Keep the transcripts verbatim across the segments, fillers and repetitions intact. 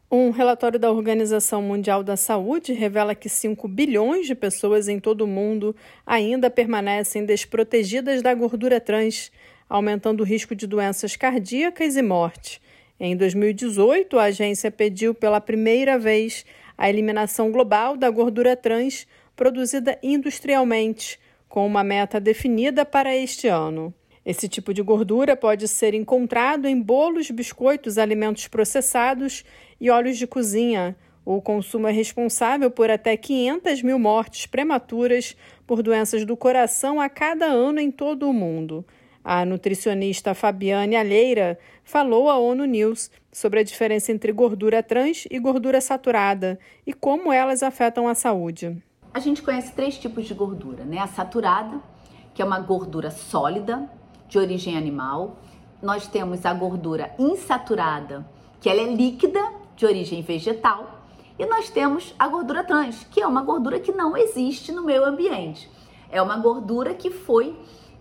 Um relatório da Organização Mundial da Saúde revela que cinco bilhões de pessoas em todo o mundo ainda permanecem desprotegidas da gordura trans, aumentando o risco de doenças cardíacas e morte. Em dois mil e dezoito, a agência pediu pela primeira vez a eliminação global da gordura trans produzida industrialmente, com uma meta definida para este ano. Esse tipo de gordura pode ser encontrado em bolos, biscoitos, alimentos processados e óleos de cozinha. O consumo é responsável por até quinhentas mil mortes prematuras por doenças do coração a cada ano em todo o mundo. A nutricionista Fabiane Alheira falou à ONU News sobre a diferença entre gordura trans e gordura saturada e como elas afetam a saúde. A gente conhece três tipos de gordura, né? A saturada, que é uma gordura sólida, de origem animal. Nós temos a gordura insaturada, que ela é líquida, de origem vegetal. E nós temos a gordura trans, que é uma gordura que não existe no meio ambiente. É uma gordura que foi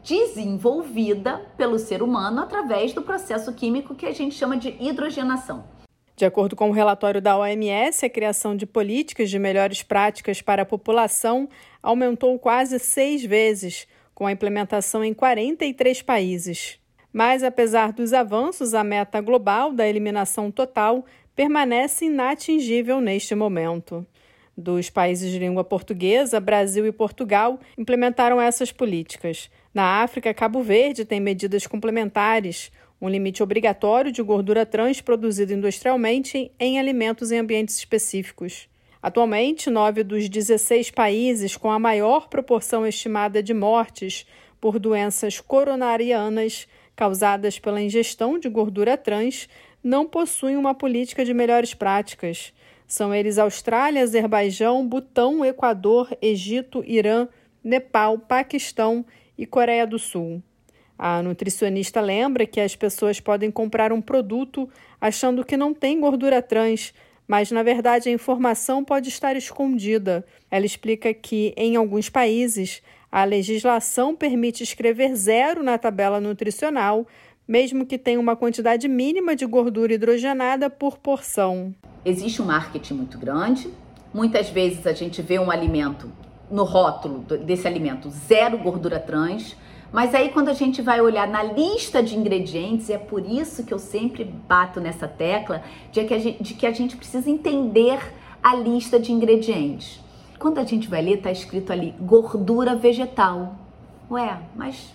desenvolvida pelo ser humano através do processo químico que a gente chama de hidrogenação. De acordo com o relatório da O M S, a criação de políticas de melhores práticas para a população aumentou quase seis vezes, com a implementação em quarenta e três países. Mas, apesar dos avanços, a meta global da eliminação total permanece inatingível neste momento. Dos países de língua portuguesa, Brasil e Portugal implementaram essas políticas. Na África, Cabo Verde tem medidas complementares, um limite obrigatório de gordura trans produzida industrialmente em alimentos em ambientes específicos. Atualmente, nove dos dezesseis países com a maior proporção estimada de mortes por doenças coronarianas causadas pela ingestão de gordura trans não possuem uma política de melhores práticas. São eles Austrália, Azerbaijão, Butão, Equador, Egito, Irã, Nepal, Paquistão e Coreia do Sul. A nutricionista lembra que as pessoas podem comprar um produto achando que não tem gordura trans, mas, na verdade, a informação pode estar escondida. Ela explica que, em alguns países, a legislação permite escrever zero na tabela nutricional, mesmo que tenha uma quantidade mínima de gordura hidrogenada por porção. Existe um marketing muito grande. Muitas vezes a gente vê um alimento, no rótulo desse alimento, zero gordura trans. Mas aí quando a gente vai olhar na lista de ingredientes, e é por isso que eu sempre bato nessa tecla, de que a gente, de que a gente precisa entender a lista de ingredientes. Quando a gente vai ler, está escrito ali, gordura vegetal. Ué, mas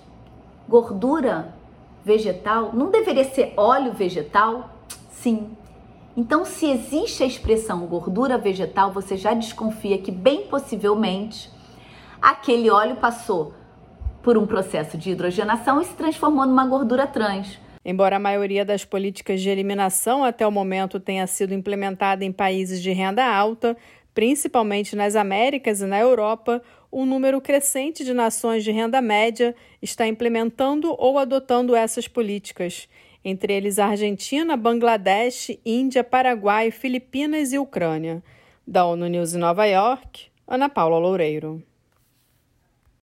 gordura vegetal não deveria ser óleo vegetal? Sim. Então, se existe a expressão gordura vegetal, você já desconfia que, bem possivelmente, aquele óleo passou por um processo de hidrogenação e se transformou numa gordura trans. Embora a maioria das políticas de eliminação até o momento tenha sido implementada em países de renda alta, principalmente nas Américas e na Europa, um número crescente de nações de renda média está implementando ou adotando essas políticas, entre eles a Argentina, Bangladesh, Índia, Paraguai, Filipinas e Ucrânia. Da ONU News em Nova York, Ana Paula Loureiro.